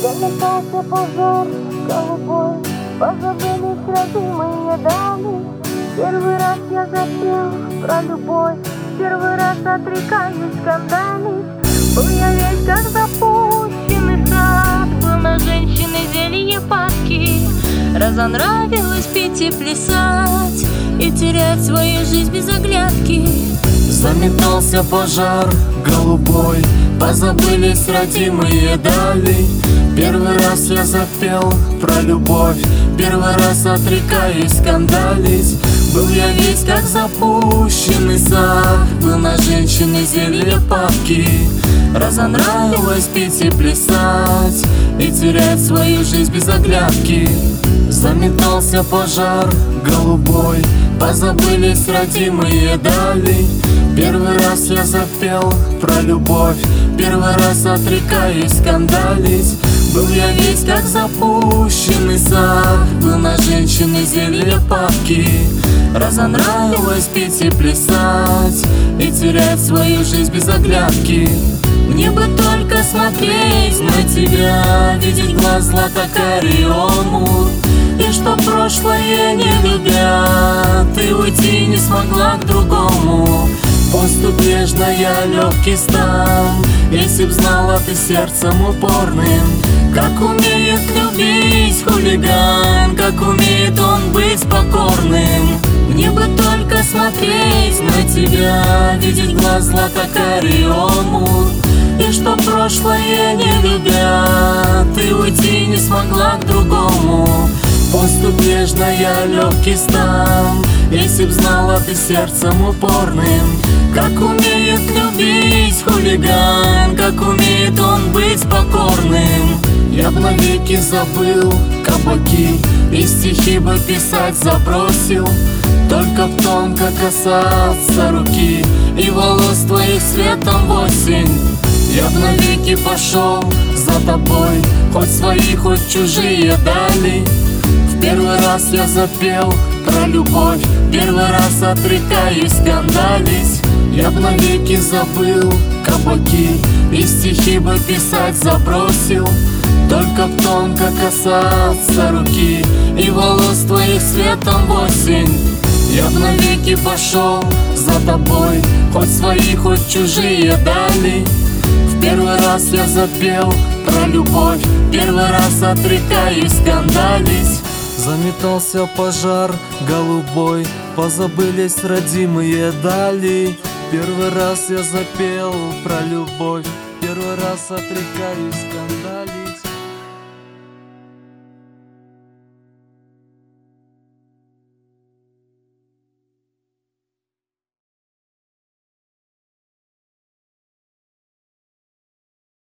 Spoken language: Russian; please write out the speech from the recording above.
Заметался пожар голубой, позабылись родимые дали. Первый раз я запел про любовь, первый раз отрекаюсь скандалить. Был я весь как запущенный сад, был на женщины зелье падки. Разонравилось пить и плясать, и терять свою жизнь без оглядки. Заметался пожар голубой, позабылись родимые дали. Первый раз я запел про любовь, первый раз отрекаюсь скандалить. Был я весь как запущенный сад, был на женщины зелье падки. Разонравилось пить и плясать, и терять свою жизнь без оглядки. Заметался пожар голубой, позабылись родимые дали. Первый раз я запел про любовь, первый раз отрекаюсь скандалить. Был я весь как запущенный сад, был на женщины зелье падки. Разонравилось пить и плясать, и терять свою жизнь без оглядки. Мне бы только смотреть на тебя, видеть глаз злато-карий омут, и что прошлое не любя, ты уйти не смогла к другому. Поступь нежно, я легкий стан, если б знала ты сердцем упорным, как умеет любить хулиган, как умеет он быть покорным. Мне бы только смотреть на тебя, видеть глаз злато-карий омут, и что прошлое не любя, ты уйти не смогла к другому. Поступь нежно, я легкий стан, если б знала ты сердцем упорным, как умеет любить хулиган, как умеет он быть покорным. Я б навеки забыл кабаки, и стихи бы писать забросил, только б тонко касаться руки и волос твоих светом в осень. Я б навеки пошел за тобой, хоть свои, хоть чужие дали. В первый раз я запел про любовь, первый раз отрекаюсь скандалить. Я б навеки забыл кабаки, и стихи бы писать забросил, только б тонко касаться руки и волос твоих светом в осень. Я б навеки пошел за тобой, хоть свои, хоть чужие дали. В первый раз я запел про любовь, первый раз отрекаюсь скандалить. Заметался пожар голубой, позабылись родимые дали. Первый раз я запел про любовь, первый раз отрекаюсь скандалить.